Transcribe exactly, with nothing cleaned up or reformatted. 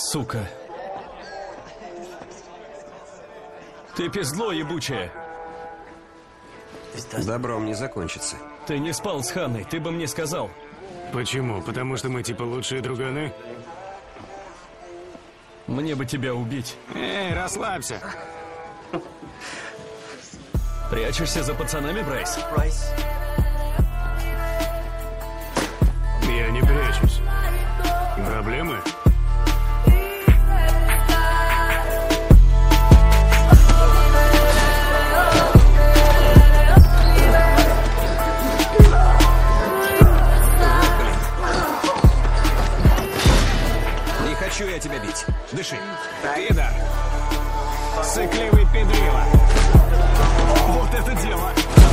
Сука. Ты пиздло ебучее. Добром не закончится. Ты не спал с Ханной, ты бы мне сказал. Почему? Потому что мы типа лучшие друганы? Мне бы тебя убить. Эй, расслабься. Прячешься за пацанами, Брайс? Я не прячусь. Проблемы? Не хочу я тебя бить. Дыши. Пидор! Сыкливый педрила! Вот это дело!